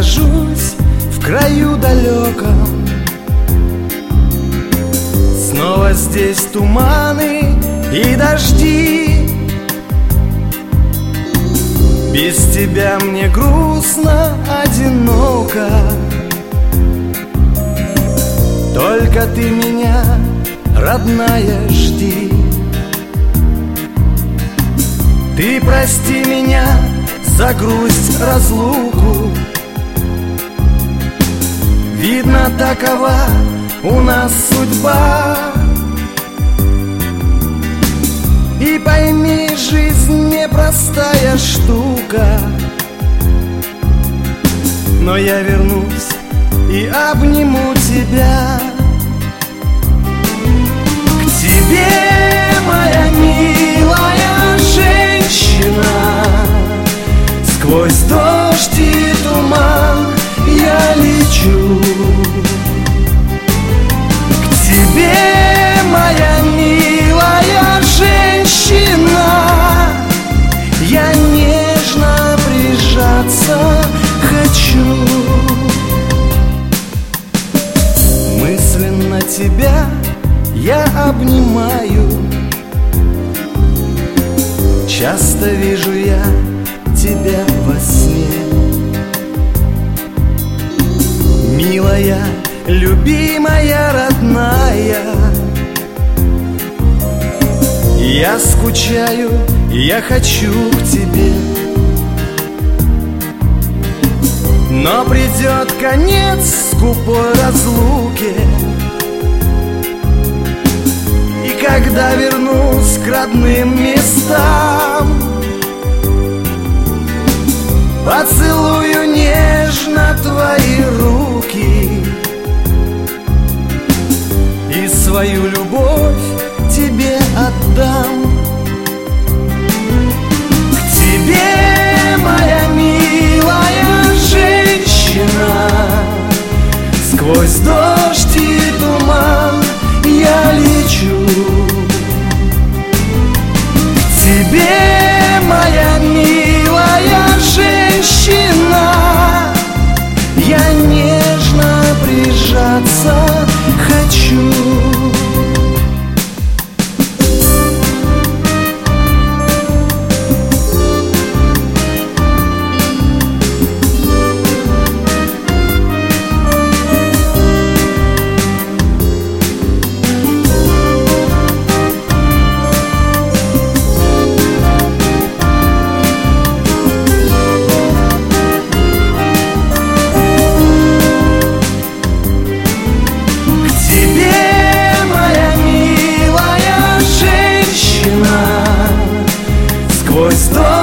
нахожусь в краю далеком. Снова здесь туманы и дожди. Без тебя мне грустно, одиноко. Только ты меня, родная, жди. Ты прости меня за грусть, разлуку. Видно, такова у нас судьба. И пойми, жизнь непростая штука. Но я вернусь и обниму тебя. К тебе, моя милая женщина, сквозь дождь и туман я лечу. К тебе, моя милая женщина, я нежно прижаться хочу. Мысленно тебя я обнимаю. Часто вижу я тебя во сне. Милая, любимая, родная, я скучаю, я хочу к тебе. Но придет конец скупой разлуке, и когда вернусь к родным местам, поцелую нежно твои руки и свою любовь тебе отдам. К тебе, моя милая женщина, сквозь дождь и туман я лечу. К тебе, моя милая женщина, я нежно прижаться хочу. Сквозь